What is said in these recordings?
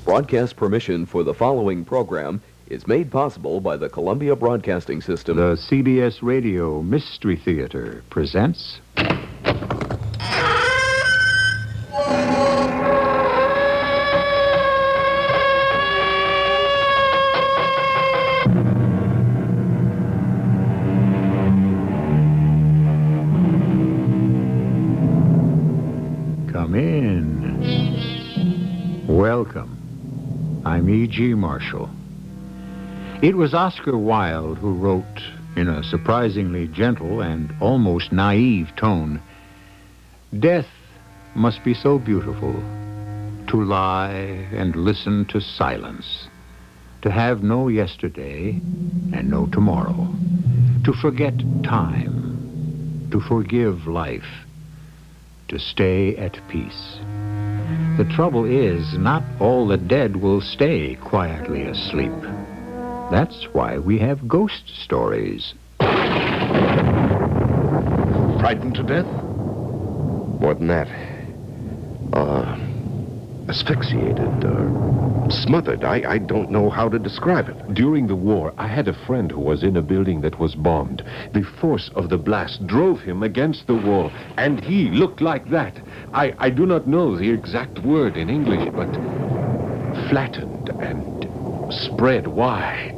Broadcast permission for the following program is made possible by the Columbia Broadcasting System. The CBS Radio Mystery Theater presents... Come in. Welcome. I'm E.G. Marshall. It was Oscar Wilde who wrote, in a surprisingly gentle and almost naive tone, "Death must be so beautiful, to lie and listen to silence, to have no yesterday and no tomorrow, to forget time, to forgive life, to stay at peace. The trouble is, not all the dead will stay quietly asleep. That's why we have ghost stories." Frightened to death? More than that. Asphyxiated, smothered. I don't know how to describe it. During the war, I had a friend who was in a building that was bombed. The force of the blast drove him against the wall, and he looked like that. I do not know the exact word in English, but flattened and spread wide.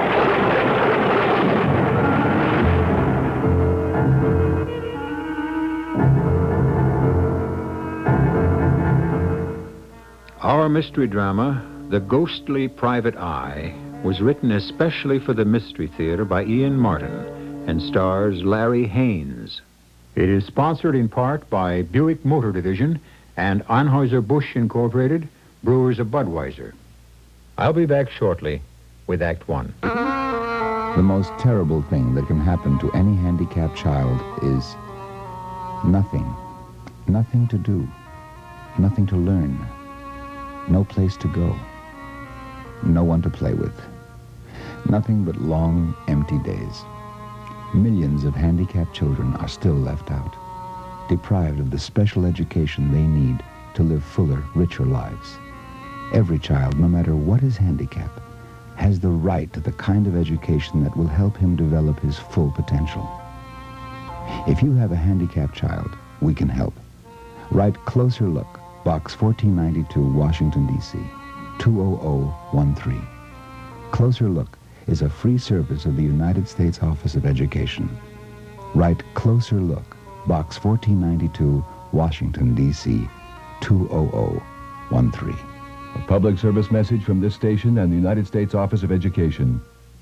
Our mystery drama, The Ghostly Private Eye, was written especially for the Mystery Theater by Ian Martin and stars Larry Haynes. It is sponsored in part by Buick Motor Division and Anheuser-Busch Incorporated, Brewers of Budweiser. I'll be back shortly with Act One. The most terrible thing that can happen to any handicapped child is nothing. Nothing to do. Nothing to learn. No place to go. No one to play with. Nothing but long, empty days. Millions of handicapped children are still left out, deprived of the special education they need to live fuller, richer lives. Every child, no matter what his handicap, has the right to the kind of education that will help him develop his full potential. If you have a handicapped child, we can help. Write Closer Look, Box 1492, Washington, D.C., 20013. Closer Look is a free service of the United States Office of Education. Write Closer Look, Box 1492, Washington, D.C., 20013. A public service message from this station and the United States Office of Education.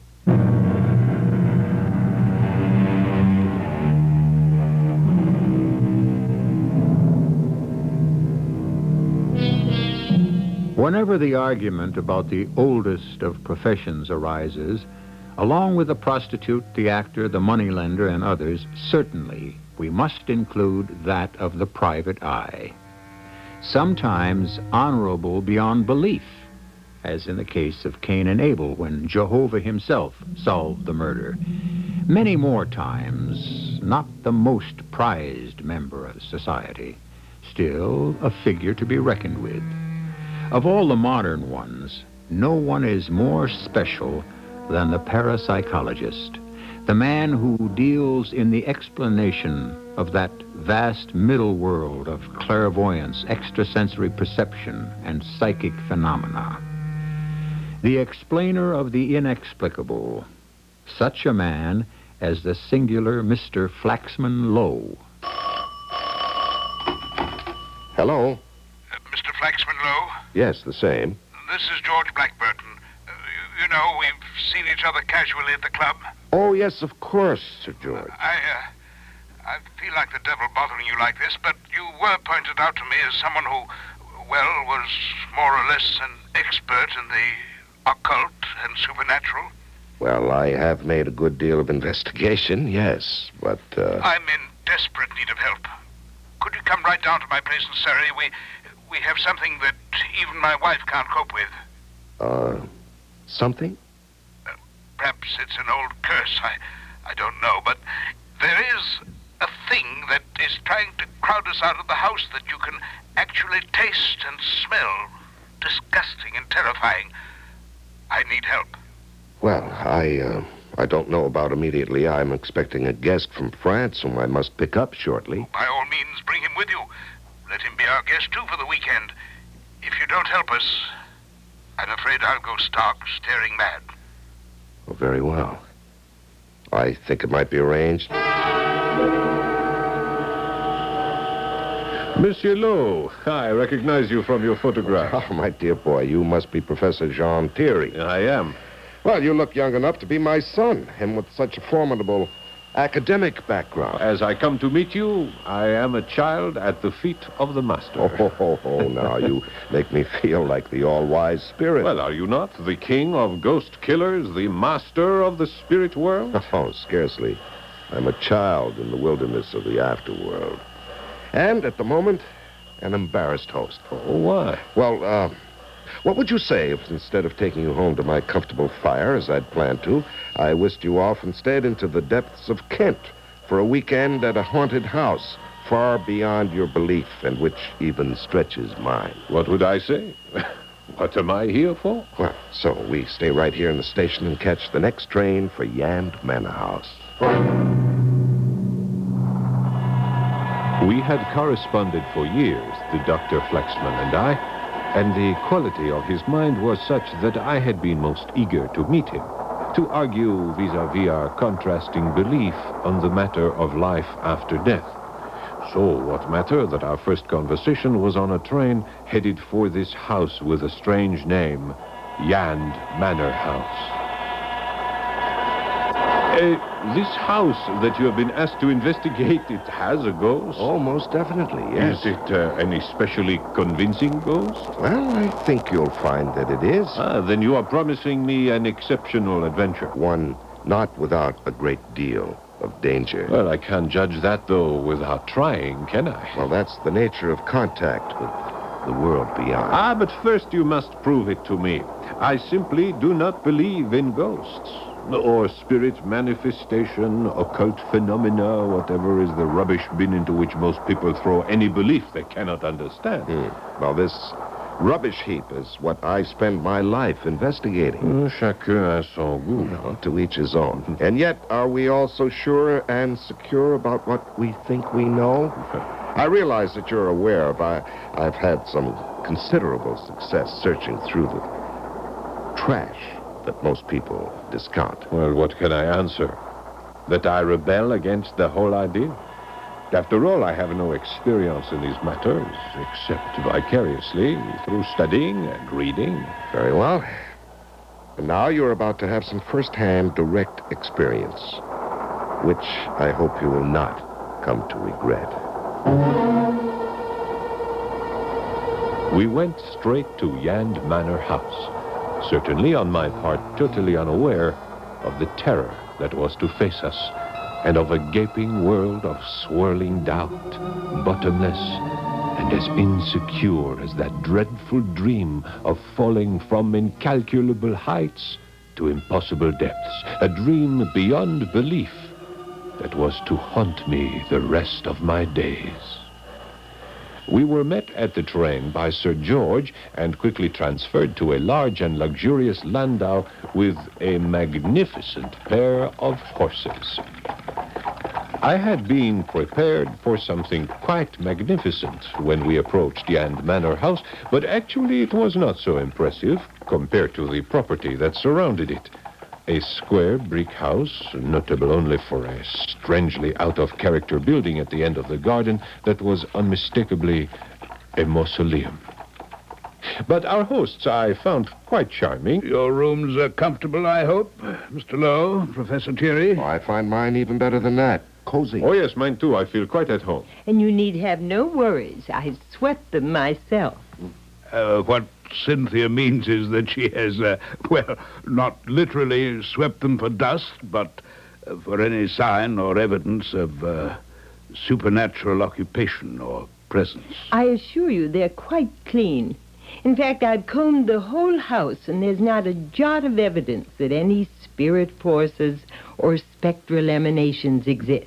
Whenever the argument about the oldest of professions arises, along with the prostitute, the actor, the moneylender, and others, certainly we must include that of the private eye. Sometimes honorable beyond belief, as in the case of Cain and Abel when Jehovah himself solved the murder. Many more times, not the most prized member of society, still a figure to be reckoned with. Of all the modern ones, no one is more special than the parapsychologist, the man who deals in the explanation of that vast middle world of clairvoyance, extrasensory perception, and psychic phenomena. The explainer of the inexplicable, such a man as the singular Mr. Flaxman Lowe. Hello? Mr. Flaxman Lowe? Yes, the same. This is George Blackburton. You know, we've seen each other casually at the club. Oh, yes, of course, Sir George. I feel like the devil bothering you like this, but you were pointed out to me as someone who, well, was more or less an expert in the occult and supernatural. Well, I have made a good deal of investigation, yes, but, I'm in desperate need of help. Could you come right down to my place in Surrey? We have something that even my wife can't cope with. Something? Perhaps it's an old curse, I don't know, but there is a thing that is trying to crowd us out of the house that you can actually taste and smell disgusting and terrifying. I need help. Well, I don't know about immediately. I'm expecting a guest from France whom I must pick up shortly. By all means, bring him with you. Let him be our guest, too, for the weekend. If you don't help us, I'm afraid I'll go stark, staring mad. Oh, very well. I think it might be arranged. Monsieur Lowe, I recognize you from your photograph. Oh, my dear boy, you must be Professor Jean Thierry. I am. Well, you look young enough to be my son, and with such a formidable academic background. As I come to meet you, I am a child at the feet of the master. Now you make me feel like the all-wise spirit. Well, are you not the king of ghost killers, the master of the spirit world? Oh, scarcely. I'm a child in the wilderness of the afterworld. And, at the moment, an embarrassed host. Oh, why? Well, what would you say if instead of taking you home to my comfortable fire, as I'd planned to, I whisked you off instead into the depths of Kent for a weekend at a haunted house far beyond your belief and which even stretches mine? What would I say? What am I here for? Well, so we stay right here in the station and catch the next train for Yand Manor House. We had corresponded for years, the Dr. Flexman and I, and the quality of his mind was such that I had been most eager to meet him, to argue vis-à-vis our contrasting belief on the matter of life after death. So what matter that our first conversation was on a train headed for this house with a strange name, Yand Manor House. This house that you have been asked to investigate, it has a ghost? Oh, most definitely, yes. Is it an especially convincing ghost? Well, I think you'll find that it is. Then you are promising me an exceptional adventure. One not without a great deal of danger. Well, I can't judge that, though, without trying, can I? Well, that's the nature of contact with the world beyond. But first you must prove it to me. I simply do not believe in ghosts. Or spirit manifestation, occult phenomena, whatever is the rubbish bin into which most people throw any belief they cannot understand. Well, this rubbish heap is what I spend my life investigating. Chacun a son goût. Well, to each his own. And yet, are we all so sure and secure about what we think we know? I realize that you're aware of I've had some considerable success searching through the trash that most people discount. Well, what can I answer? That I rebel against the whole idea? After all, I have no experience in these matters, except vicariously through studying and reading. Very well. And now you're about to have some first-hand direct experience, which I hope you will not come to regret. We went straight to Yand Manor House. Certainly, on my part, totally unaware of the terror that was to face us, and of a gaping world of swirling doubt, bottomless, and as insecure as that dreadful dream of falling from incalculable heights to impossible depths, a dream beyond belief that was to haunt me the rest of my days. We were met at the train by Sir George and quickly transferred to a large and luxurious landau with a magnificent pair of horses. I had been prepared for something quite magnificent when we approached Yand Manor House, but actually it was not so impressive compared to the property that surrounded it. A square brick house, notable only for a strangely out-of-character building at the end of the garden that was unmistakably a mausoleum. But our hosts I found quite charming. Your rooms are comfortable, I hope, Mr. Lowe, Professor Thierry? Oh, I find mine even better than that. Cozy. Oh, yes, mine too. I feel quite at home. And you need have no worries. I swept them myself. What Cynthia means is that she has, not literally swept them for dust, but for any sign or evidence of supernatural occupation or presence. I assure you they're quite clean. In fact, I've combed the whole house, and there's not a jot of evidence that any spirit forces or spectral emanations exist.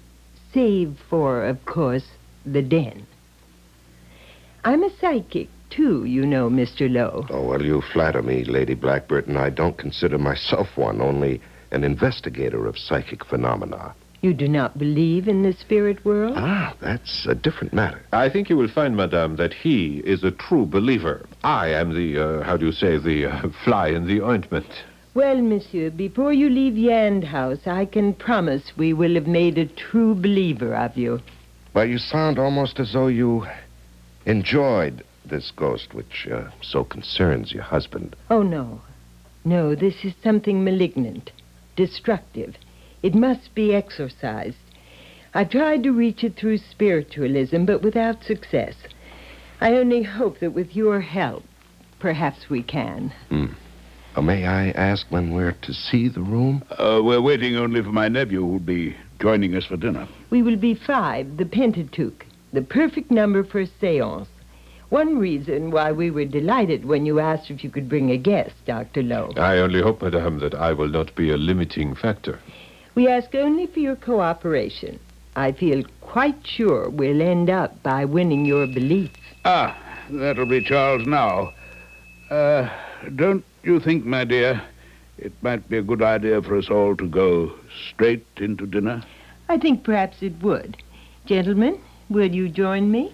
Save for, of course, the den. I'm a psychic, too, you know, Mr. Lowe. Oh, well, you flatter me, Lady Blackburton. I don't consider myself one, only an investigator of psychic phenomena. You do not believe in the spirit world? Ah, that's a different matter. I think you will find, madame, that he is a true believer. I am the fly in the ointment. Well, monsieur, before you leave Yand House, I can promise we will have made a true believer of you. Well, you sound almost as though you enjoyed this ghost, which so concerns your husband. Oh, no. No, this is something malignant, destructive. It must be exorcised. I tried to reach it through spiritualism, but without success. I only hope that with your help, perhaps we can. May I ask when we're to see the room? We're waiting only for my nephew, who'll be joining us for dinner. We will be 5, the Pentateuch, the perfect number for a seance. One reason why we were delighted when you asked if you could bring a guest, Dr. Lowe. I only hope, madame, that I will not be a limiting factor. We ask only for your cooperation. I feel quite sure we'll end up by winning your belief. Ah, that'll be Charles now. Don't you think, my dear, it might be a good idea for us all to go straight into dinner? I think perhaps it would. Gentlemen, will you join me?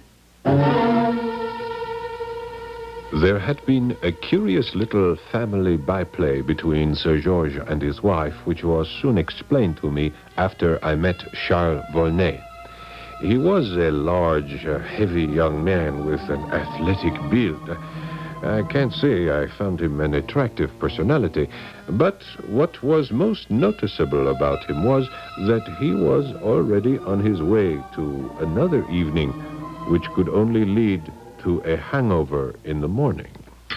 There had been a curious little family byplay between Sir George and his wife, which was soon explained to me after I met Charles Volney. He was a large, heavy young man with an athletic build. I can't say I found him an attractive personality, but what was most noticeable about him was that he was already on his way to another evening, which could only lead to a hangover in the morning.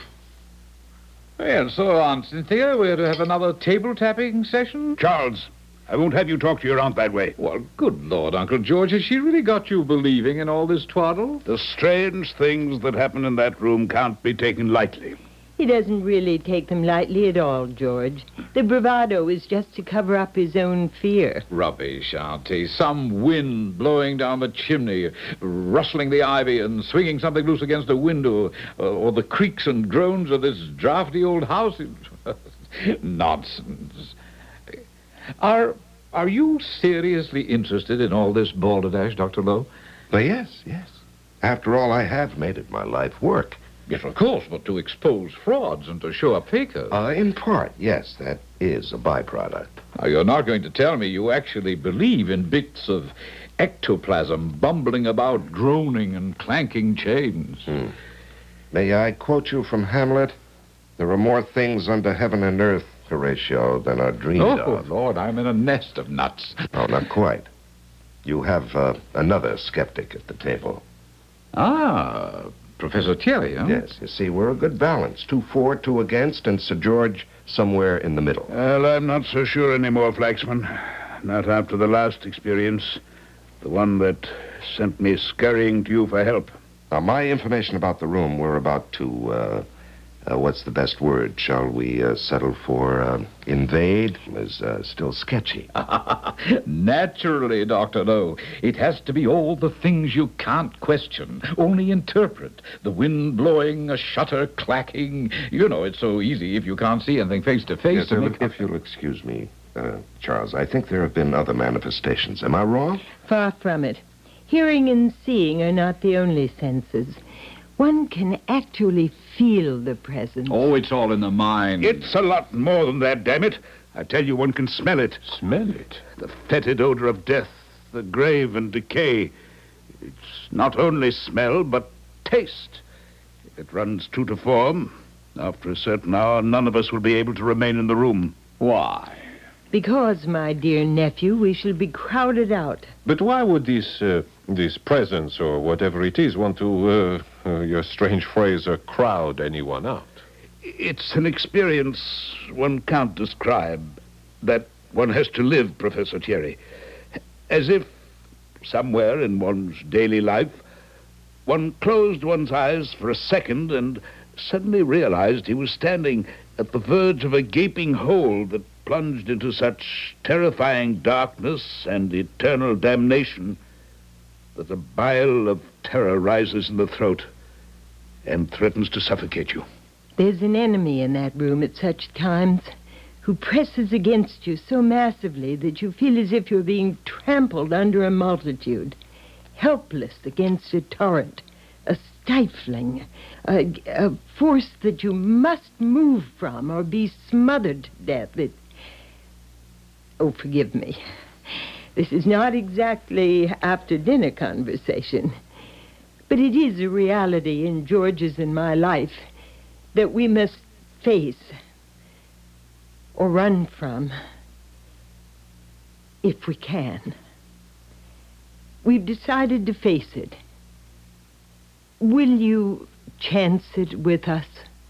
Well, so, Aunt Cynthia, we're to have another table-tapping session? Charles, I won't have you talk to your aunt that way. Well, good Lord, Uncle George, has she really got you believing in all this twaddle? The strange things that happen in that room can't be taken lightly. He doesn't really take them lightly at all, George. The bravado is just to cover up his own fear. Rubbish, Auntie. Some wind blowing down the chimney, rustling the ivy and swinging something loose against the window, or the creaks and groans of this drafty old house. Nonsense. Are you seriously interested in all this balderdash, Dr. Lowe? Well, yes. After all, I have made it my life work. Yes, of course, but to expose frauds and to show up fakers. In part, yes, that is a byproduct. Now, you're not going to tell me you actually believe in bits of ectoplasm bumbling about, droning and clanking chains. May I quote you from Hamlet? There are more things under heaven and earth, Horatio, than are dreamed of. Oh, Lord, I'm in a nest of nuts. Oh, not quite. You have another skeptic at the table. Ah, Professor Thierry, huh? Yes, you see, we're a good balance. 2 for, 2 against, and Sir George somewhere in the middle. Well, I'm not so sure anymore, Flaxman. Not after the last experience. The one that sent me scurrying to you for help. Now, my information about the room, we're about to, what's the best word? Shall we settle for invade? Is still sketchy. Naturally, Dr. Lowe. It has to be all the things you can't question, only interpret. The wind blowing, a shutter clacking. You know, it's so easy if you can't see anything face to face. Yes, if you'll excuse me, Charles, I think there have been other manifestations. Am I wrong? Far from it. Hearing and seeing are not the only senses. One can actually feel the presence. Oh, it's all in the mind. It's a lot more than that, damn it. I tell you, one can smell it. Smell it? The fetid odor of death, the grave and decay. It's not only smell, but taste. If it runs true to form, after a certain hour, none of us will be able to remain in the room. Why? Because, my dear nephew, we shall be crowded out. But why would this presence, or whatever it is, want to, your strange phrase, crowd anyone out? It's an experience one can't describe, that one has to live, Professor Thierry. As if, somewhere in one's daily life, one closed one's eyes for a second and suddenly realized he was standing at the verge of a gaping hole that plunged into such terrifying darkness and eternal damnation that a bile of terror rises in the throat. and threatens to suffocate you. There's an enemy in that room at such times who presses against you so massively that you feel as if you're being trampled under a multitude, helpless against a torrent, a stifling, a force that you must move from or be smothered to death. Oh, forgive me. This is not exactly after-dinner conversation, but it is a reality in George's and my life that we must face or run from if we can. We've decided to face it. Will you chance it with us?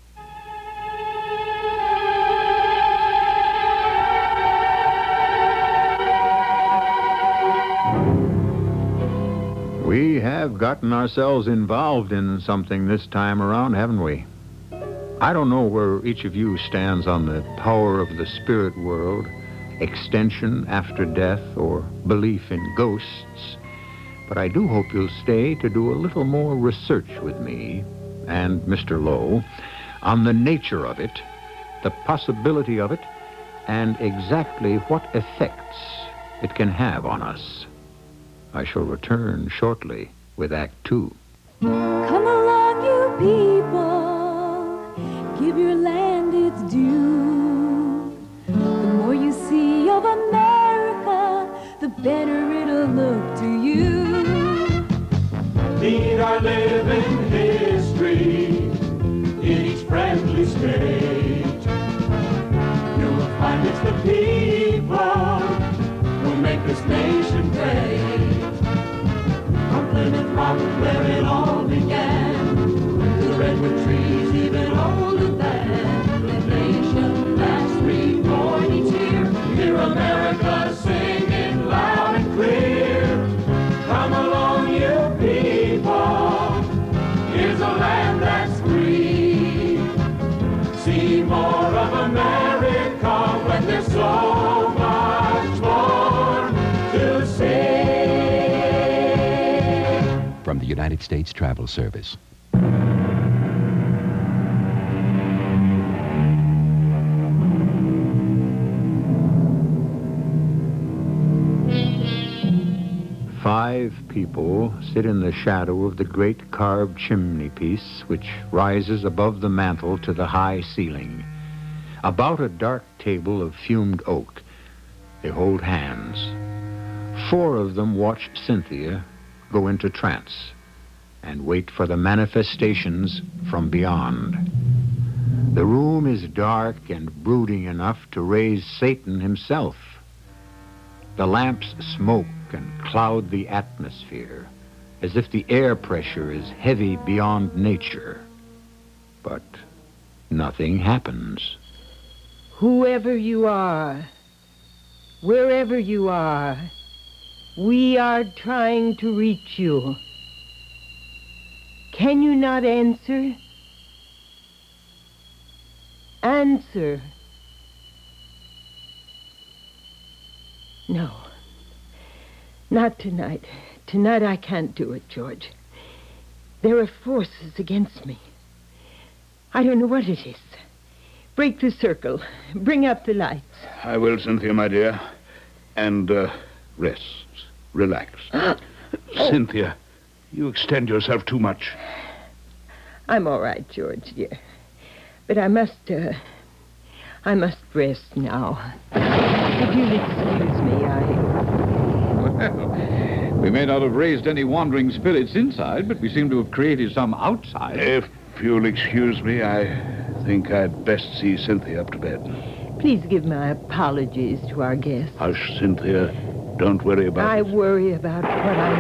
We have gotten ourselves involved in something this time around, haven't we? I don't know where each of you stands on the power of the spirit world, extension after death, or belief in ghosts, but I do hope you'll stay to do a little more research with me and Mr. Lowe on the nature of it, the possibility of it, and exactly what effects it can have on us. I shall return shortly with Act 2. Come along, you people, give your land its due. The more you see of America, the better it'll look to you. Lead our living history in each friendly state. You'll find it's the people who make this nation great. From Plymouth Rock, where it all began, to the redwood trees, even older than the nation that's reborn each year. Hear America singing loud and clear. Come along, you people. Here's a land that's free. See more of America when there's so much more to see. From the United States Travel Service. Five people sit in the shadow of the great carved chimney piece which rises above the mantel to the high ceiling. About a dark table of fumed oak, they hold hands. Four of them watch Cynthia go into trance and wait for the manifestations from beyond. The room is dark and brooding enough to raise Satan himself. The lamps smoke and cloud the atmosphere as if the air pressure is heavy beyond nature. But nothing happens. Whoever you are, wherever you are, we are trying to reach you. Can you not answer? Answer. No. Not tonight. Tonight I can't do it, George. There are forces against me. I don't know what it is. Break the circle. Bring up the lights. I will, Cynthia, my dear. And, rest. Relax. Cynthia, you extend yourself too much. I'm all right, George, dear. But I must rest now. If you'll excuse me, Well, we may not have raised any wandering spirits inside, but we seem to have created some outside. If you'll excuse me, I think I'd best see Cynthia up to bed. Please give my apologies to our guests. Hush, Cynthia. Don't worry about I it. worry about what I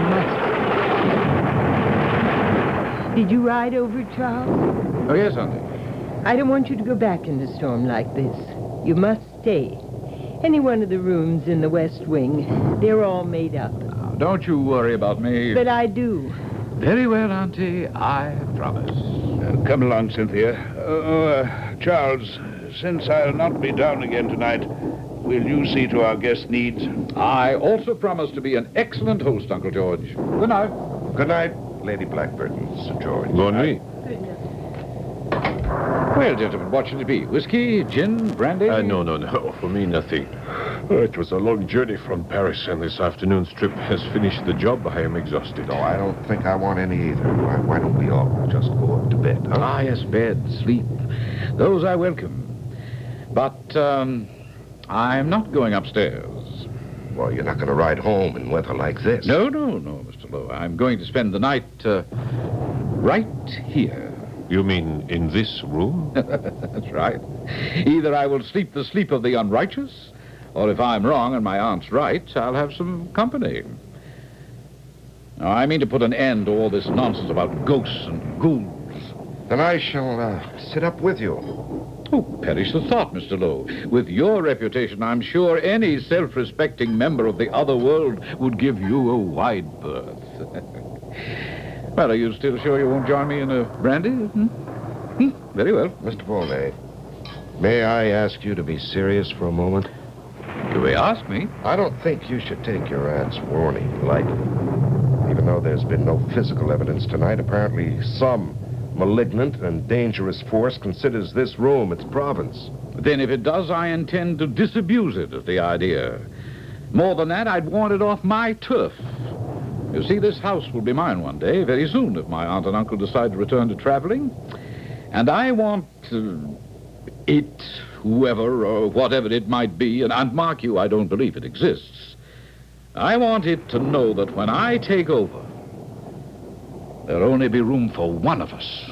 must. Did you ride over, Charles? Oh, yes, honey. I don't want you to go back in the storm like this. You must stay. Any one of the rooms in the West Wing, they're all made up. Now, don't you worry about me. But I do. Very well, Auntie. I promise. Come along, Cynthia. Charles, since I'll not be down again tonight, will you see to our guest needs? I also promise to be an excellent host, Uncle George. Good night. Good night, Lady Blackburn, Sir George. Bonne nuit. Good night. Well, gentlemen, what should it be? Whiskey, gin, brandy? No. For me, nothing. It was a long journey from Paris, and this afternoon's trip has finished the job. I am exhausted. No, I don't think I want any either. Why don't we all just go up to bed, huh? Ah, yes, bed, sleep. Those I welcome. But, I'm not going upstairs. Well, you're not going to ride home in weather like this. No, Mr. Lowe. I'm going to spend the night, right here. You mean in this room? That's right. Either I will sleep the sleep of the unrighteous, or if I'm wrong and my aunt's right, I'll have some company. Now, I mean to put an end to all this nonsense about ghosts and ghouls. Then I shall sit up with you. Oh, perish the thought, Mr. Lowe. With your reputation, I'm sure any self-respecting member of the other world would give you a wide berth. Well, are you still sure you won't join me in a brandy? Very well. Mr. Volney, may I ask you to be serious for a moment? You may ask me. I don't think you should take your aunt's warning lightly. Even though there's been no physical evidence tonight, apparently some malignant and dangerous force considers this room its province. Then if it does, I intend to disabuse it of the idea. More than that, I'd want it off my turf. You see, this house will be mine one day, very soon, if my aunt and uncle decide to return to traveling. And I want it, whoever or whatever it might be, and mark you, I don't believe it exists. I want it to know that when I take over, there'll only be room for one of us.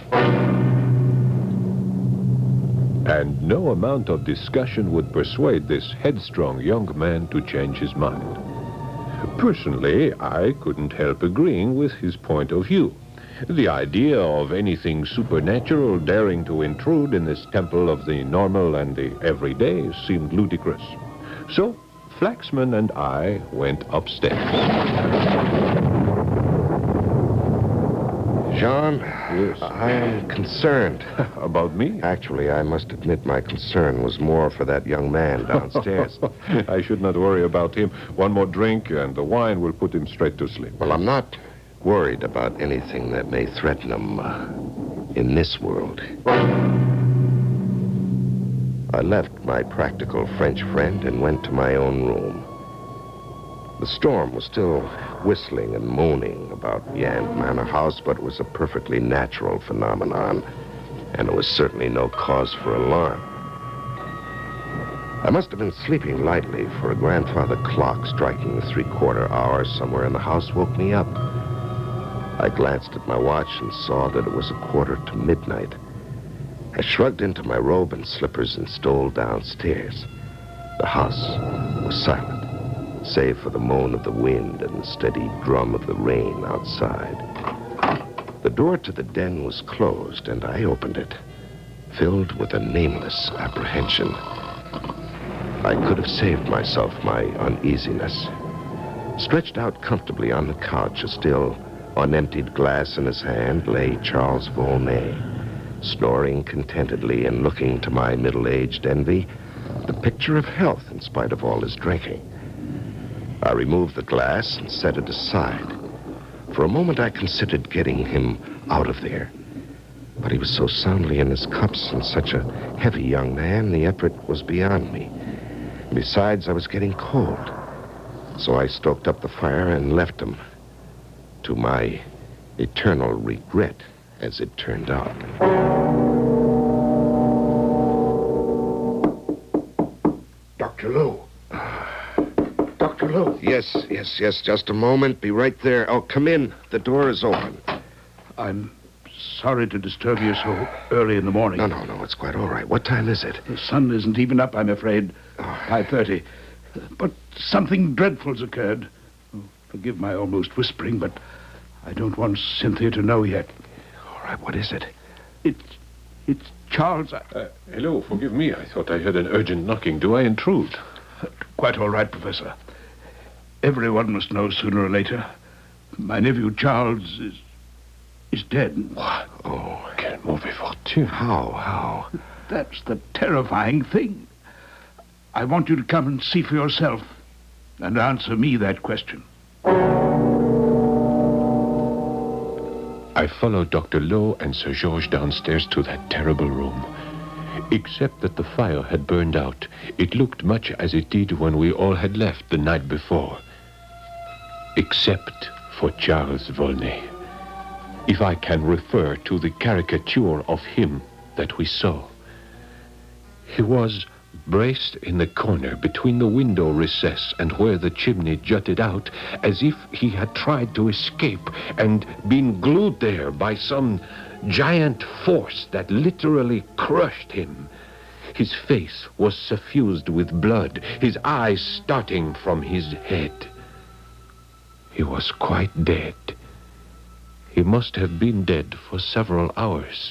And no amount of discussion would persuade this headstrong young man to change his mind. Personally, I couldn't help agreeing with his point of view. The idea of anything supernatural daring to intrude in this temple of the normal and the everyday seemed ludicrous. So, Flaxman and I went upstairs. John, yes. I am concerned. About me? Actually, I must admit my concern was more for that young man downstairs. I should not worry about him. One more drink and the wine will put him straight to sleep. Well, I'm not worried about anything that may threaten him in this world. I left my practical French friend and went to my own room. The storm was still whistling and moaning about Yand Manor House, but it was a perfectly natural phenomenon, and it was certainly no cause for alarm. I must have been sleeping lightly, for a grandfather clock striking the 3/4 hour somewhere in the house woke me up. I glanced at my watch and saw that it was 1/4 to midnight. I shrugged into my robe and slippers and stole downstairs. The house was silent, save for the moan of the wind and the steady drum of the rain outside. The door to the den was closed, and I opened it, filled with a nameless apprehension. I could have saved myself my uneasiness. Stretched out comfortably on the couch, a still unemptied glass in his hand, lay Charles Volney, snoring contentedly and looking to my middle-aged envy, the picture of health in spite of all his drinking. I removed the glass and set it aside. For a moment, I considered getting him out of there. But he was so soundly in his cups and such a heavy young man, the effort was beyond me. Besides, I was getting cold. So I stoked up the fire and left him, to my eternal regret, as it turned out. Dr. Lowe. Dr. Lowe. Yes, just a moment. Be right there. Oh, come in. The door is open. I'm sorry to disturb you so early in the morning. No, it's quite all right. What time is it? The sun isn't even up, I'm afraid. 5:30. But something dreadful's occurred. Oh, forgive my almost whispering, but I don't want Cynthia to know yet. All right, what is it? It's Charles. Hello, forgive me. I thought I heard an urgent knocking. Do I intrude? Quite all right, Professor. Everyone must know sooner or later. My nephew Charles is dead. What? Oh, quelle mauvaise fortune. How? That's the terrifying thing. I want you to come and see for yourself and answer me that question. I followed Dr. Lowe and Sir George downstairs to that terrible room. Except that the fire had burned out. It looked much as it did when we all had left the night before. Except for Charles Volney. If I can refer to the caricature of him that we saw. He was braced in the corner between the window recess and where the chimney jutted out, as if he had tried to escape and been glued there by some giant force that literally crushed him. His face was suffused with blood, his eyes starting from his head. He was quite dead. He must have been dead for several hours.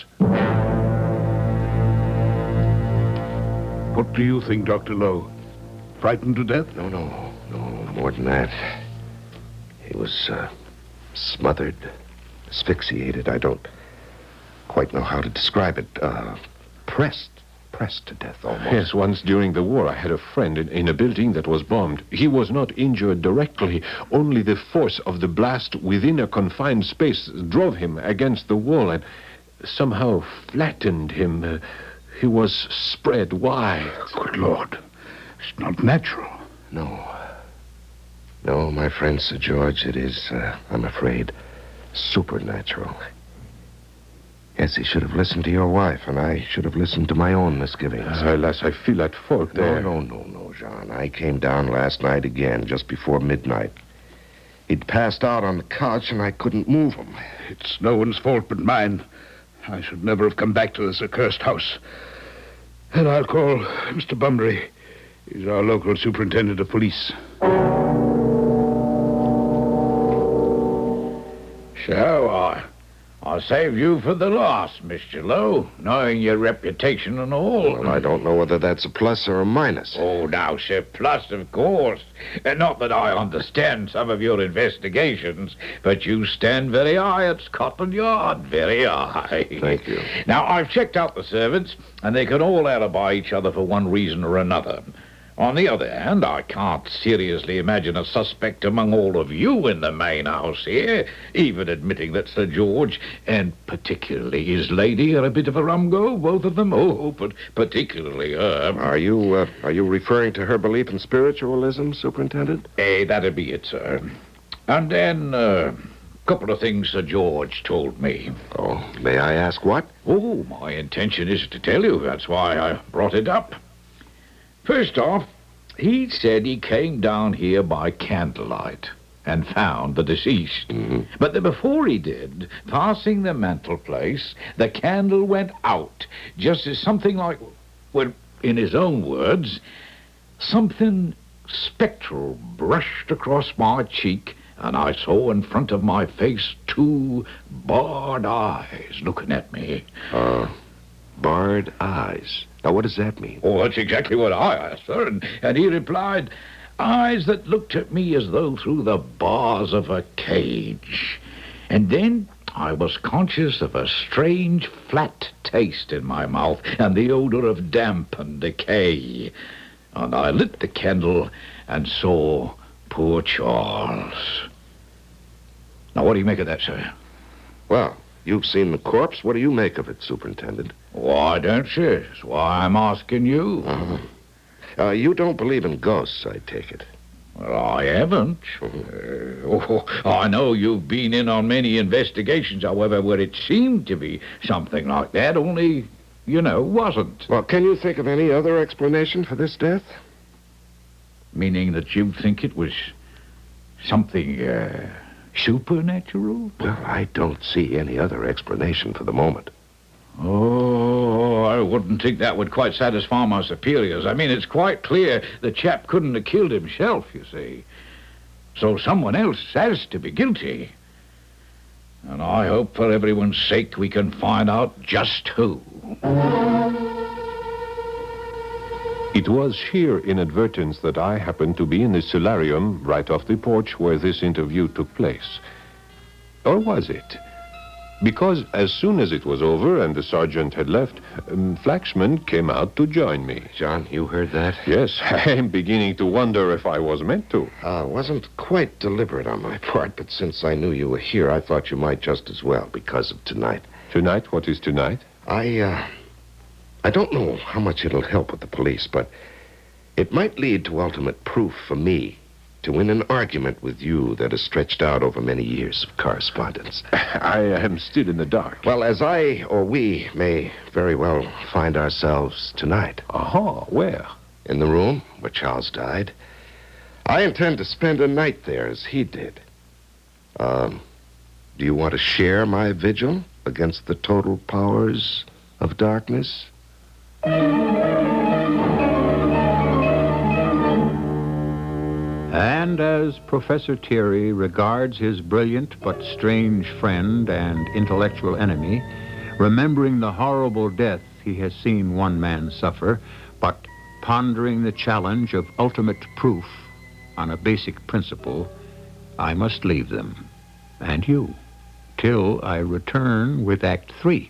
What do you think, Dr. Lowe? Frightened to death? No, more than that. He was smothered, asphyxiated. I don't quite know how to describe it. Pressed to death almost. Yes, once during the war I had a friend in a building that was bombed. He was not injured directly. Only the force of the blast within a confined space drove him against the wall and somehow flattened him. He was spread wide. Good Lord. It's not natural. No, my friend Sir George, it is, I'm afraid, supernatural. Yes, he should have listened to your wife, and I should have listened to my own misgivings. Alas, I feel at fault there. No, Jean. I came down last night again, just before midnight. He'd passed out on the couch, and I couldn't move him. It's no one's fault but mine. I should never have come back to this accursed house. And I'll call Mr. Bunbury. He's our local superintendent of police. So, I saved you for the last, Mr. Lowe, knowing your reputation and all. Well, I don't know whether that's a plus or a minus. Oh, now, sir, plus, of course. And not that I understand some of your investigations, but you stand very high at Scotland Yard, very high. Thank you. Now, I've checked out the servants, and they can all alibi each other for one reason or another. On the other hand, I can't seriously imagine a suspect among all of you in the main house here, even admitting that Sir George, and particularly his lady, are a bit of a rumgo, both of them. Oh, but particularly her. Are you referring to her belief in spiritualism, Superintendent? That'd be it, sir. And then, a couple of things Sir George told me. Oh, may I ask what? Oh, my intention is to tell you. That's why I brought it up. First off, he said he came down here by candlelight and found the deceased. Mm-hmm. But before he did, passing the mantelpiece, the candle went out, just as something like, well, in his own words, something spectral brushed across my cheek, and I saw in front of my face 2 barred eyes looking at me. Barred eyes. Now, what does that mean? Oh, that's exactly what I asked, sir, and he replied, eyes that looked at me as though through the bars of a cage. And then I was conscious of a strange, flat taste in my mouth and the odor of damp and decay. And I lit the candle and saw poor Charles. Now, what do you make of that, sir? Well, you've seen the corpse. What do you make of it, Superintendent? Why don't you? That's why I'm asking you. You don't believe in ghosts, I take it. Well, I haven't. I know you've been in on many investigations, however, where it seemed to be something like that, only, wasn't. Well, can you think of any other explanation for this death? Meaning that you think it was something, supernatural? Well, I don't see any other explanation for the moment. Oh, I wouldn't think that would quite satisfy my superiors. I mean, it's quite clear the chap couldn't have killed himself, you see. So someone else has to be guilty. And I hope for everyone's sake we can find out just who. It was sheer inadvertence that I happened to be in the solarium right off the porch where this interview took place. Or was it? Because as soon as it was over and the sergeant had left, Flaxman came out to join me. John, you heard that? Yes, I'm beginning to wonder if I was meant to. Wasn't quite deliberate on my part, but since I knew you were here, I thought you might just as well, because of tonight. Tonight? What is tonight? I I don't know how much it'll help with the police, but it might lead to ultimate proof for me to win an argument with you that has stretched out over many years of correspondence. I am still in the dark. Well, as I or we may very well find ourselves tonight. Where? In the room where Charles died. I intend to spend a night there as he did. Do you want to share my vigil against the total powers of darkness? And as Professor Thierry regards his brilliant but strange friend and intellectual enemy, remembering the horrible death he has seen one man suffer, but pondering the challenge of ultimate proof on a basic principle, I must leave them, and you, till I return with Act 3.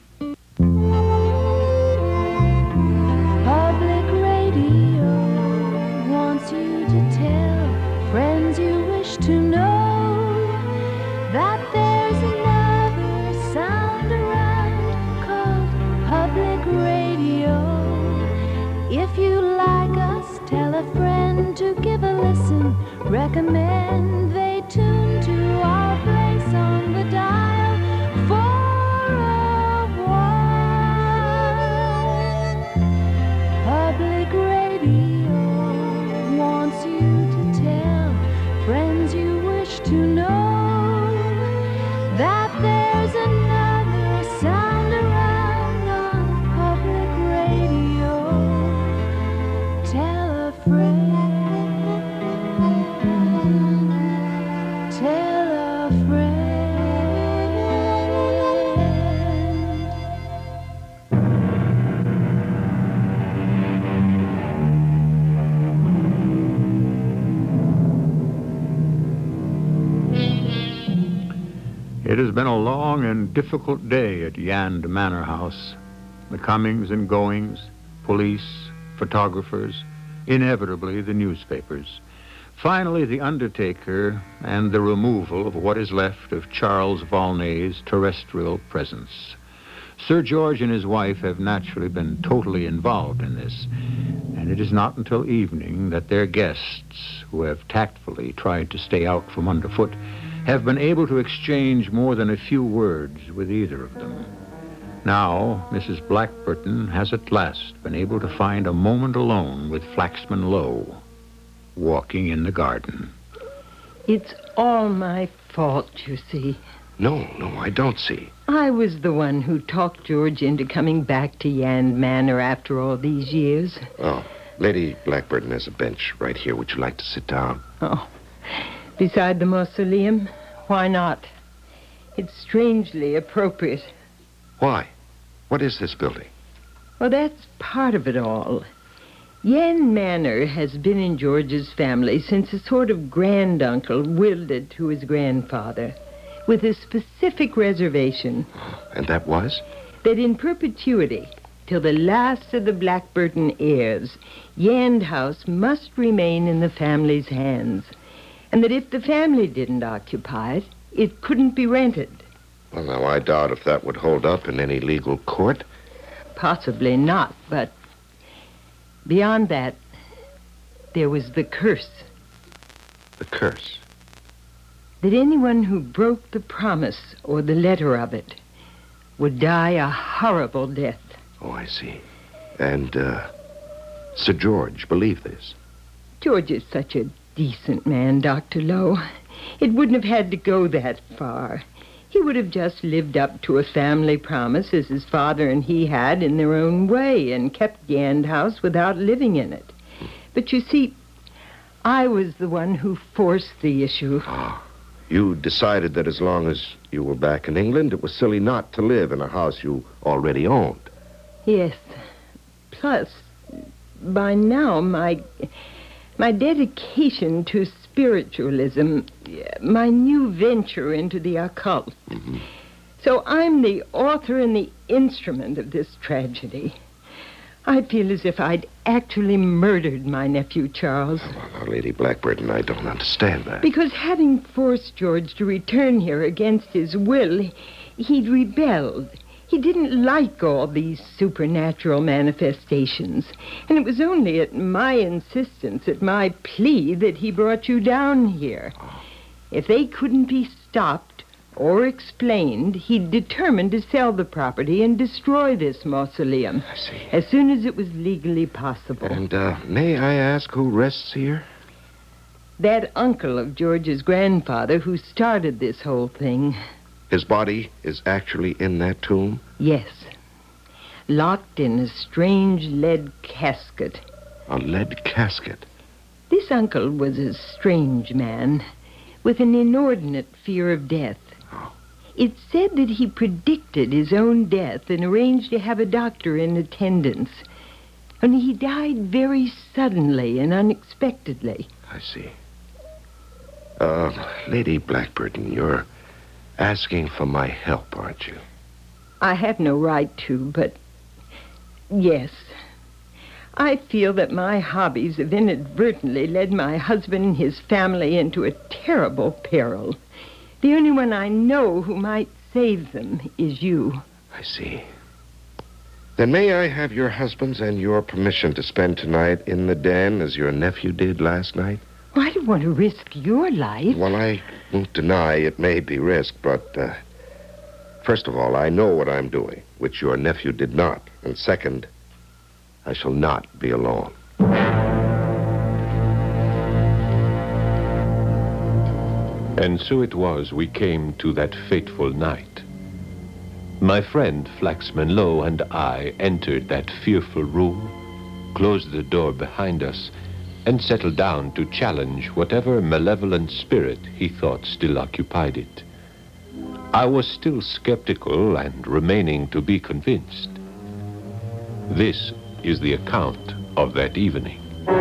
Public radio wants you to tell friends you wish to know that there's another sound around called public radio. If you like us, tell a friend to give a listen. Recommend they tune to our place on the dial for a while. Public radio wants you to tell friends you wish to know that there's another sound around on public radio. Tell a friend. Tell a friend. It has been a long and difficult day at Yand Manor House. The comings and goings, police, photographers, inevitably the newspapers. Finally, the undertaker and the removal of what is left of Charles Volney's terrestrial presence. Sir George and his wife have naturally been totally involved in this, and it is not until evening that their guests, who have tactfully tried to stay out from underfoot, have been able to exchange more than a few words with either of them. Now, Mrs. Blackburton has at last been able to find a moment alone with Flaxman Lowe, walking in the garden. It's all my fault, you see. No, I don't see. I was the one who talked George into coming back to Yand Manor after all these years. Oh, Lady Blackburton has a bench right here. Would you like to sit down? Oh, beside the mausoleum? Why not? It's strangely appropriate. Why? What is this building? Well, that's part of it all. Yand Manor has been in George's family since a sort of granduncle willed it to his grandfather, with a specific reservation. And that was? That in perpetuity, till the last of the Blackburton heirs, Yand House must remain in the family's hands, and that if the family didn't occupy it, it couldn't be rented. Well, now, I doubt if that would hold up in any legal court. Possibly not, but beyond that, there was the curse. The curse? That anyone who broke the promise or the letter of it would die a horrible death. Oh, I see. And, Sir George believed this? George is such a decent man, Dr. Lowe. It wouldn't have had to go that far. He would have just lived up to a family promise as his father and he had in their own way and kept Yand House without living in it. But you see, I was the one who forced the issue. Ah, you decided that as long as you were back in England, it was silly not to live in a house you already owned. Yes. Plus, by now, my dedication to spiritualism, my new venture into the occult. Mm-hmm. So I'm the author and the instrument of this tragedy. I feel as if I'd actually murdered my nephew, Charles. Well, now, Lady Blackburton, I don't understand that. Because having forced George to return here against his will, he'd rebelled. He didn't like all these supernatural manifestations, and it was only at my insistence, at my plea, that he brought you down here. If they couldn't be stopped or explained, he determined to sell the property and destroy this mausoleum as soon as it was legally possible. And may I ask who rests here? That uncle of George's grandfather who started this whole thing. His body is actually in that tomb? Yes. Locked in a strange lead casket. A lead casket? This uncle was a strange man with an inordinate fear of death. It's said that he predicted his own death and arranged to have a doctor in attendance. Only he died very suddenly and unexpectedly. I see. Lady Blackburn, you're asking for my help, aren't you? I have no right to, but yes. I feel that my hobbies have inadvertently led my husband and his family into a terrible peril. The only one I know who might save them is you. I see. Then may I have your husband's and your permission to spend tonight in the den as your nephew did last night? Well, I don't want to risk your life. Well, I won't deny it may be risked, but first of all, I know what I'm doing, which your nephew did not. And second, I shall not be alone. And so it was we came to that fateful night. My friend Flaxman Lowe and I entered that fearful room, closed the door behind us, and settled down to challenge whatever malevolent spirit he thought still occupied it. I was still skeptical and remaining to be convinced. This is the account of that evening.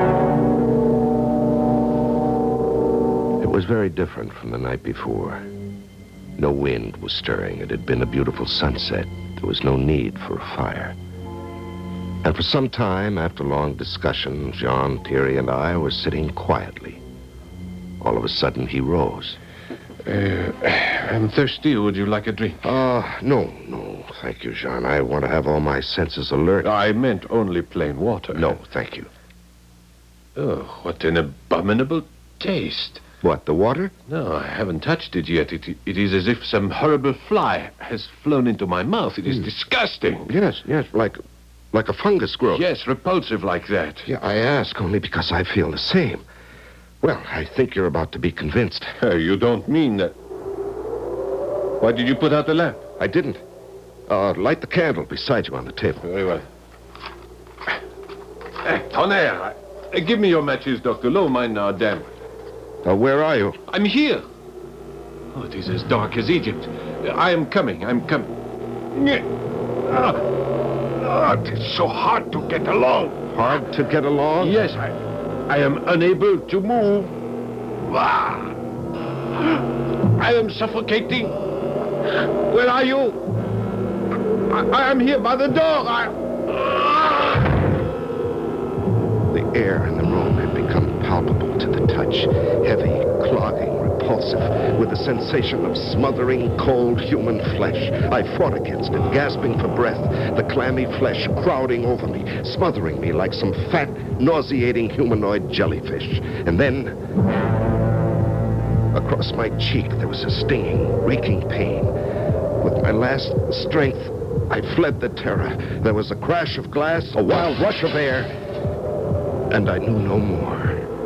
It was very different from the night before. No wind was stirring. It had been a beautiful sunset. There was no need for a fire. And for some time, after long discussion, Jean, Thierry, and I were sitting quietly. All of a sudden, he rose. I'm thirsty. Would you like a drink? No, thank you, Jean. I want to have all my senses alert. I meant only plain water. No, thank you. Oh, what an abominable taste. What, the water? No, I haven't touched it yet. It is as if some horrible fly has flown into my mouth. It is disgusting. Yes, like a fungus growth. Yes, repulsive like that. Yeah, I ask only because I feel the same. Well, I think you're about to be convinced. You don't mean that. Why did you put out the lamp? I didn't. Light the candle beside you on the table. Very well. Tonnerre! Give me your matches, Dr. Lowe. Mine are damp. Where are you? I'm here. Oh, it is as dark as Egypt. I am coming. It is so hard to get along. Hard to get along? Yes, I am unable to move. I am suffocating. Where are you? I am here by the door. The air in the room had become palpable to the touch. Heavy, clogging, repulsive, with a sensation of smothering, cold human flesh. I fought against it, gasping for breath, the clammy flesh crowding over me, smothering me like some fat, nauseating humanoid jellyfish. And then, across my cheek, there was a stinging, reeking pain. With my last strength, I fled the terror. There was a crash of glass, a wild rush of air, and I knew no more.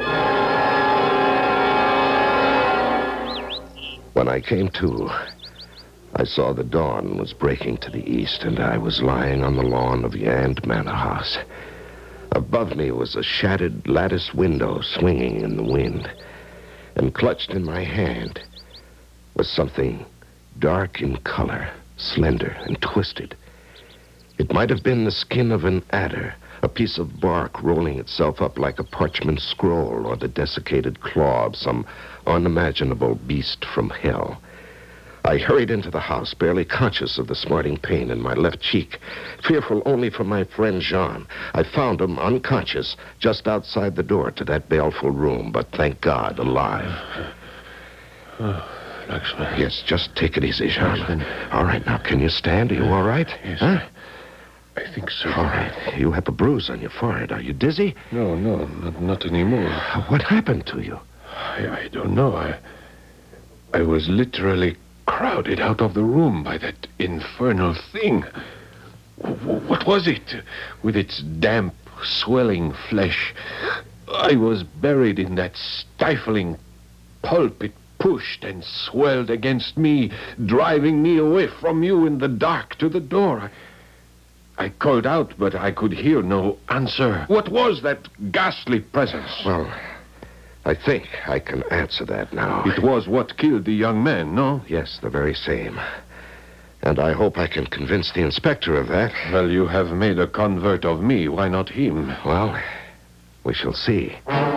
When I came to, I saw the dawn was breaking to the east, and I was lying on the lawn of Yand Manor House. Above me was a shattered lattice window swinging in the wind, and clutched in my hand was something dark in color, slender and twisted. It might have been the skin of an adder, a piece of bark rolling itself up like a parchment scroll, or the desiccated claw of some unimaginable beast from hell. I hurried into the house, barely conscious of the smarting pain in my left cheek, fearful only for my friend Jean. I found him unconscious just outside the door to that baleful room, but thank God, alive. Flaxman. Yes, just take it easy, Sherman. Flaxman. All right, now, can you stand? Are you all right? Yes, Huh? I think so. All right. You have a bruise on your forehead. Are you dizzy? No, not anymore. What happened to you? I don't know. I was literally crowded out of the room by that infernal thing. What was it? With its damp, swelling flesh. I was buried in that stifling pulp. It pushed and swelled against me, driving me away from you in the dark to the door. I called out, but I could hear no answer. What was that ghastly presence? Well, I think I can answer that now. It was what killed the young man, no? Yes, the very same. And I hope I can convince the inspector of that. Well, you have made a convert of me. Why not him? Well, we shall see.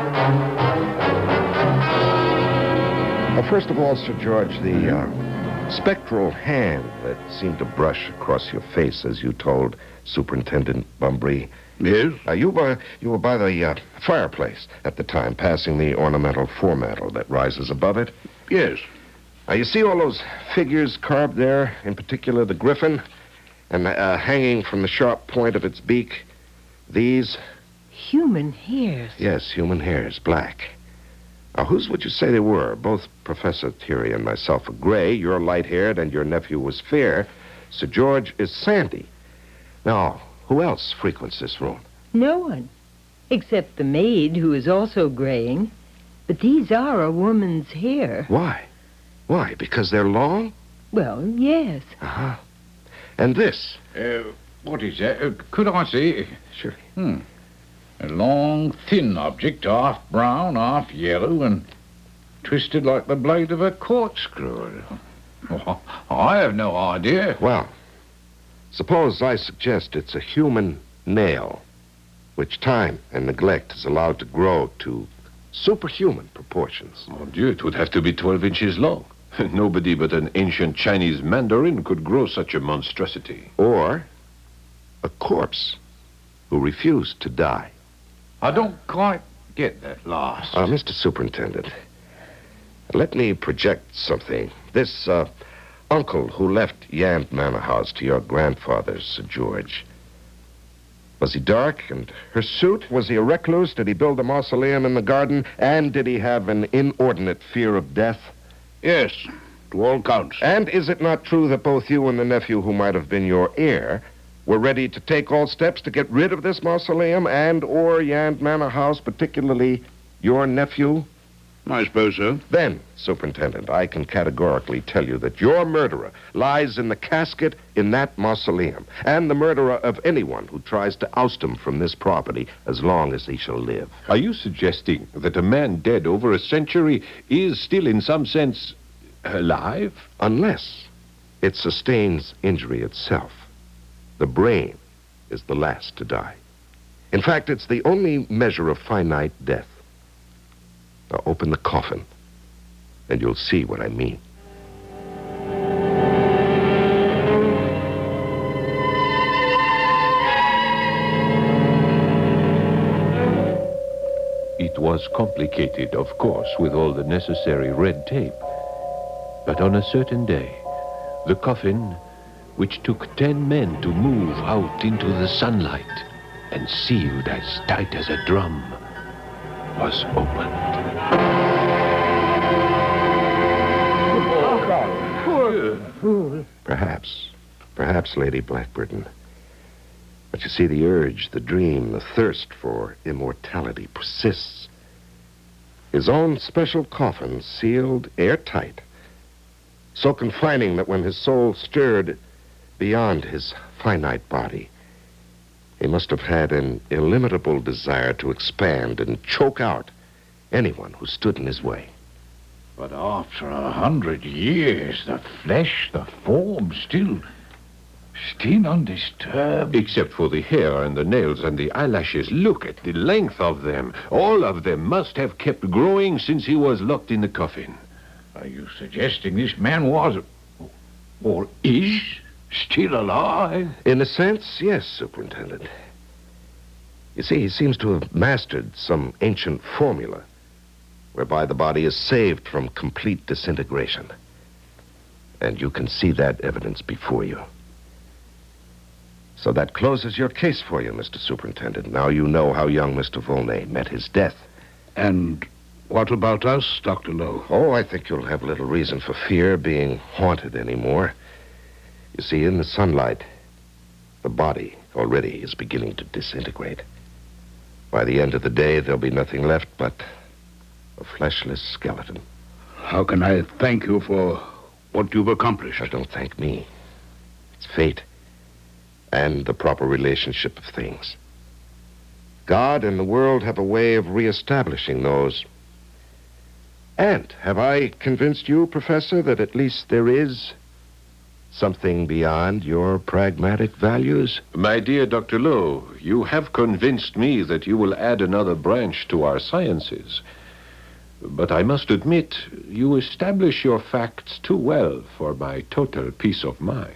First of all, Sir George, the spectral hand that seemed to brush across your face as you told Superintendent Bumbry. Yes? You were by the fireplace at the time, passing the ornamental foremantle that rises above it. Yes. You see all those figures carved there, in particular the griffin, and hanging from the sharp point of its beak? These? Human hairs. Yes, human hairs, black. Now, whose would you say they were? Both Professor Thierry and myself are gray. You're light-haired, and your nephew was fair. Sir George is sandy. Now, who else frequents this room? No one, except the maid, who is also graying. But these are a woman's hair. Why? Why? Because they're long? Well, yes. Uh-huh. And this? What is that? Could I see? Sure. A long, thin object, half brown, half yellow, and twisted like the blade of a corkscrew. Oh, I have no idea. Well, suppose I suggest it's a human nail, which time and neglect has allowed to grow to superhuman proportions. Oh, Dieu, it would have to be 12 inches long. Nobody but an ancient Chinese mandarin could grow such a monstrosity. Or a corpse who refused to die. I don't quite get that last. Mr. Superintendent, let me project something. This uncle who left Yand Manor House to your grandfather, Sir George, was he dark and hirsute? Was he a recluse? Did he build a mausoleum in the garden? And did he have an inordinate fear of death? Yes, to all counts. And is it not true that both you and the nephew who might have been your heir were ready to take all steps to get rid of this mausoleum and or Yand Manor House, particularly your nephew? I suppose so. Then, Superintendent, I can categorically tell you that your murderer lies in the casket in that mausoleum, and the murderer of anyone who tries to oust him from this property as long as he shall live. Are you suggesting that a man dead over a century is still in some sense alive? Unless it sustains injury itself. The brain is the last to die. In fact, it's the only measure of finite death. Now open the coffin, and you'll see what I mean. It was complicated, of course, with all the necessary red tape. But on a certain day, the coffin, which took 10 men to move out into the sunlight and sealed as tight as a drum, was opened. Poor fool. Perhaps, Lady Blackburton. But you see, the urge, the dream, the thirst for immortality persists. His own special coffin, sealed airtight, so confining that when his soul stirred beyond his finite body, he must have had an illimitable desire to expand and choke out anyone who stood in his way. But after 100 years, the flesh, the form, still undisturbed. Except for the hair and the nails and the eyelashes. Look at the length of them. All of them must have kept growing since he was locked in the coffin. Are you suggesting this man was, or is, still alive? In a sense, yes, Superintendent. You see, he seems to have mastered some ancient formula whereby the body is saved from complete disintegration. And you can see that evidence before you. So that closes your case for you, Mr. Superintendent. Now you know how young Mr. Volney met his death. And what about us, Dr. Lowe? Oh, I think you'll have little reason for fear being haunted anymore. You see, in the sunlight, the body already is beginning to disintegrate. By the end of the day, there'll be nothing left but a fleshless skeleton. How can I thank you for what you've accomplished? Now, don't thank me. It's fate and the proper relationship of things. God and the world have a way of reestablishing those. And have I convinced you, Professor, that at least there is something beyond your pragmatic values? My dear Dr. Lowe, you have convinced me that you will add another branch to our sciences. But I must admit, you establish your facts too well for my total peace of mind.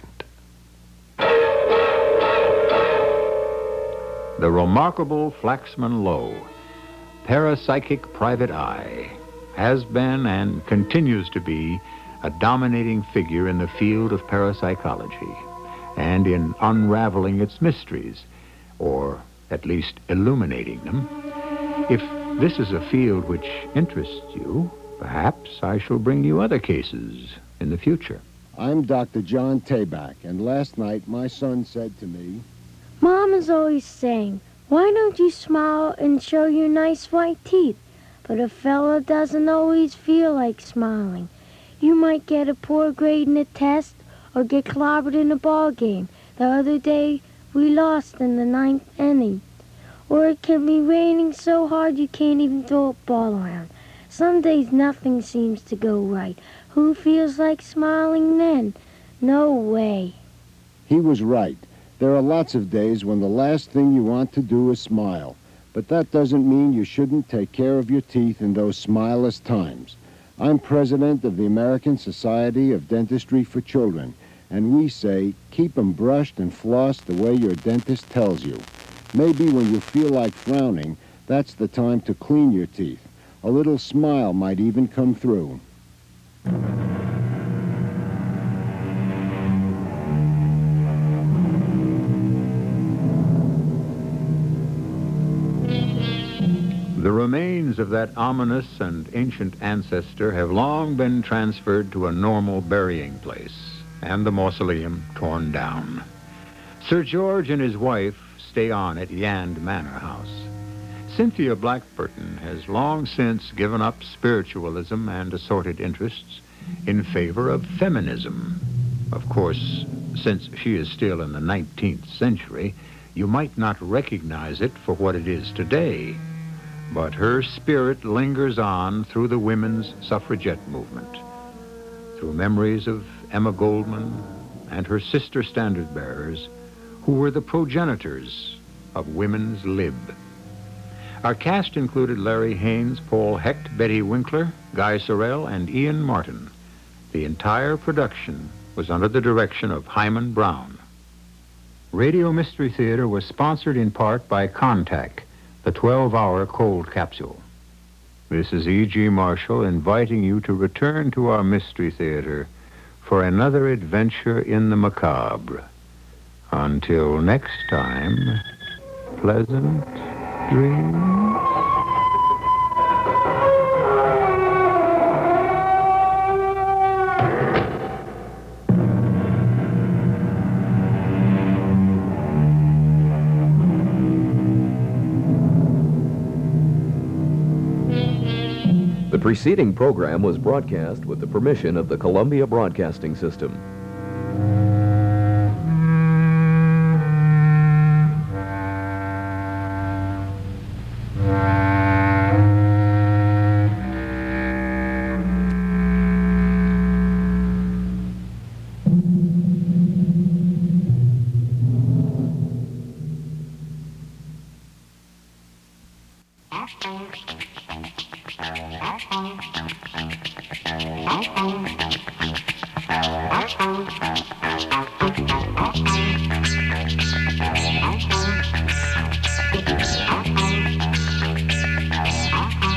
The remarkable Flaxman Lowe, parapsychic private eye, has been and continues to be a dominating figure in the field of parapsychology and in unraveling its mysteries, or at least illuminating them. If this is a field which interests you, perhaps I shall bring you other cases in the future. I'm Dr. John Tabak, and last night my son said to me, Mom is always saying, why don't you smile and show your nice white teeth? But a fella doesn't always feel like smiling. You might get a poor grade in a test or get clobbered in a ball game. The other day, we lost in the 9th inning. Or it can be raining so hard you can't even throw a ball around. Some days nothing seems to go right. Who feels like smiling then? No way. He was right. There are lots of days when the last thing you want to do is smile. But that doesn't mean you shouldn't take care of your teeth in those smileless times. I'm president of the American Society of Dentistry for Children, and we say keep them brushed and flossed the way your dentist tells you. Maybe when you feel like frowning, that's the time to clean your teeth. A little smile might even come through. The remains of that ominous and ancient ancestor have long been transferred to a normal burying place, and the mausoleum torn down. Sir George and his wife stay on at Yand Manor House. Cynthia Blackburton has long since given up spiritualism and assorted interests in favor of feminism. Of course, since she is still in the 19th century, you might not recognize it for what it is today. But her spirit lingers on through the women's suffragette movement, through memories of Emma Goldman and her sister standard-bearers, who were the progenitors of women's lib. Our cast included Larry Haynes, Paul Hecht, Betty Winkler, Guy Sorrell, and Ian Martin. The entire production was under the direction of Hyman Brown. Radio Mystery Theater was sponsored in part by Contact, the 12-hour cold capsule. This is E.G. Marshall inviting you to return to our Mystery Theater for another adventure in the macabre. Until next time, pleasant dreams. The preceding program was broadcast with the permission of the Columbia Broadcasting System.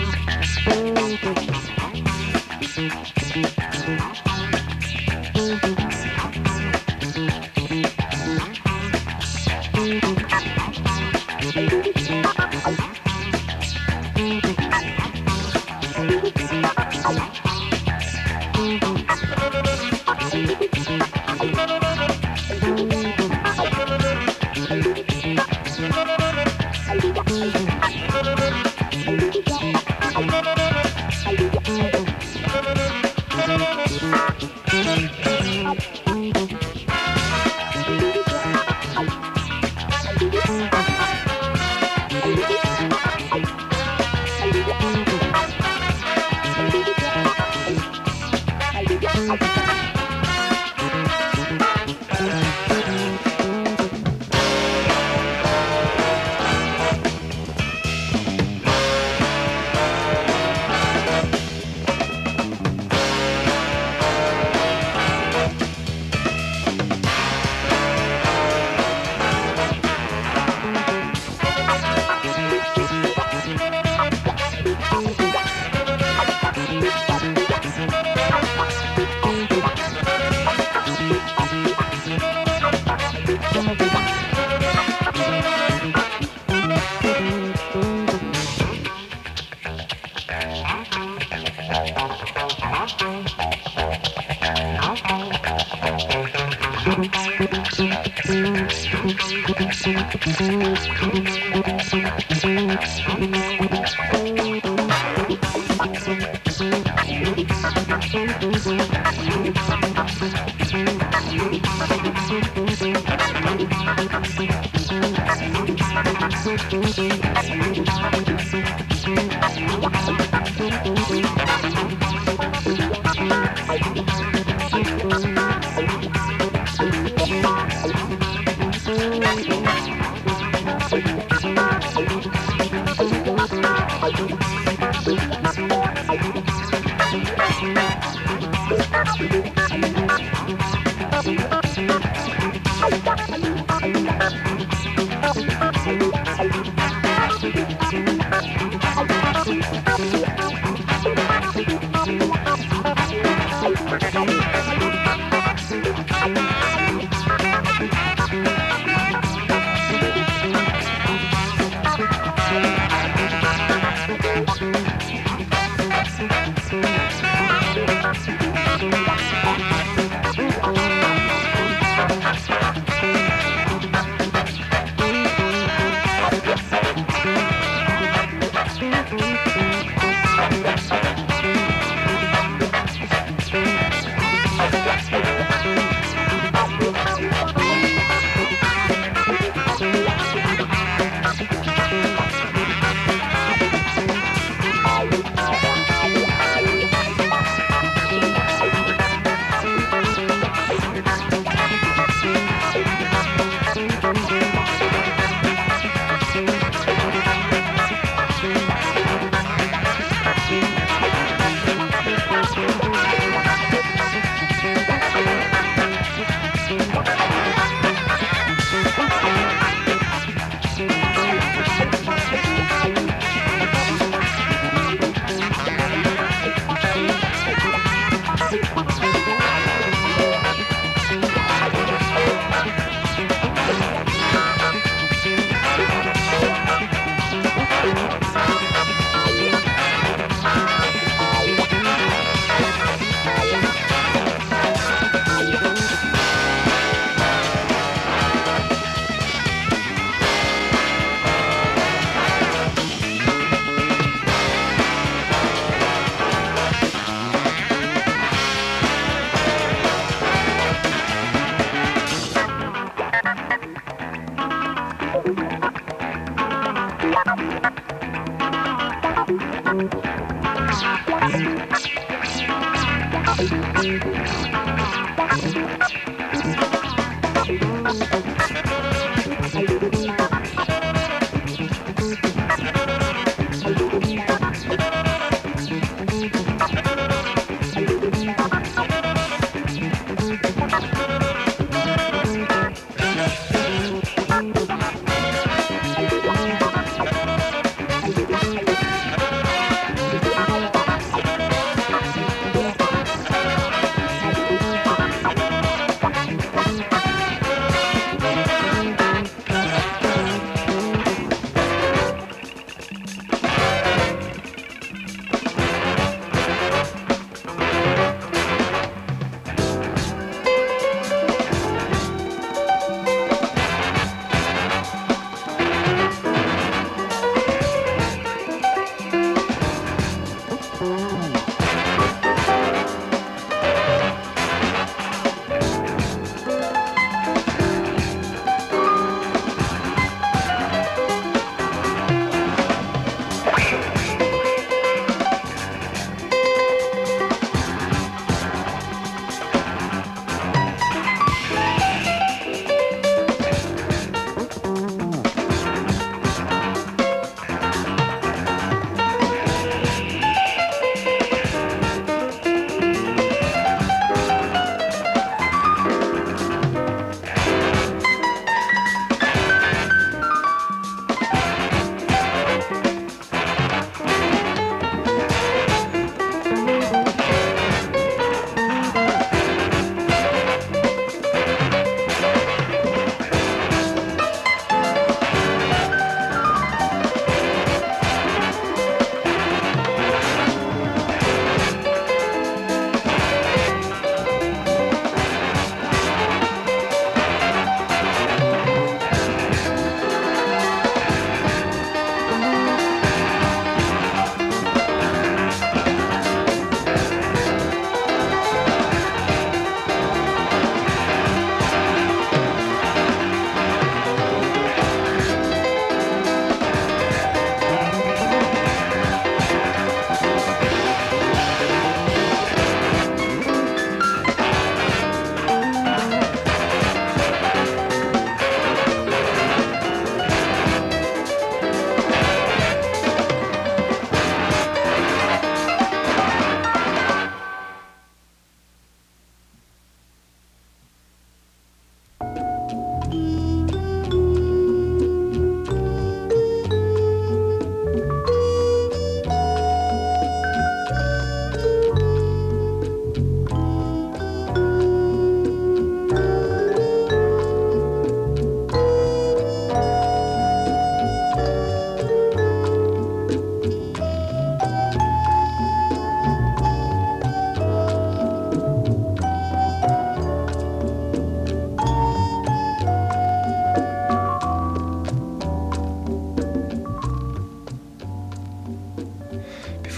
Thank you.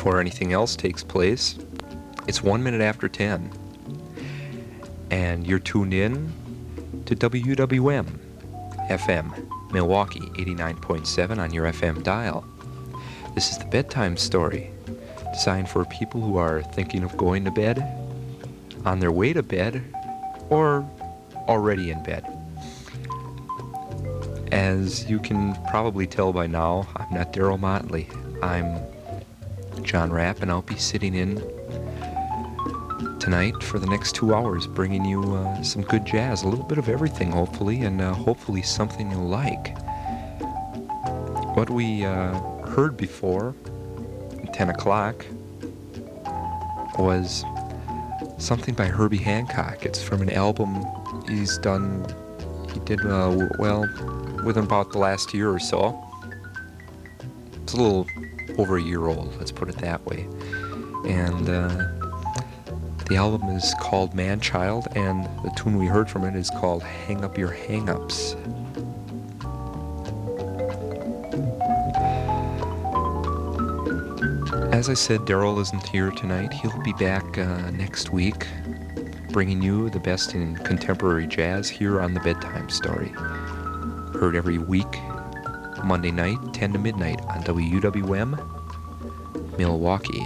before anything else takes place. It's 1 minute after 10. And you're tuned in to WWM FM, Milwaukee 89.7 on your FM dial. This is the bedtime story, designed for people who are thinking of going to bed, on their way to bed, or already in bed. As you can probably tell by now, I'm not Daryl Motley. I'm John Rapp, and I'll be sitting in tonight for the next 2 hours, bringing you some good jazz, a little bit of everything, hopefully, and hopefully something you'll like. What we heard before, 10 o'clock, was something by Herbie Hancock. It's from an album he did within about the last year or so. It's a little over a year old, let's put it that way. And the album is called Man Child, and the tune we heard from it is called Hang Up Your Hang-Ups. As I said, Daryl isn't here tonight. He'll be back next week, bringing you the best in contemporary jazz here on the Bedtime Story. Heard every week, Monday night, 10 to midnight on WWM, Milwaukee.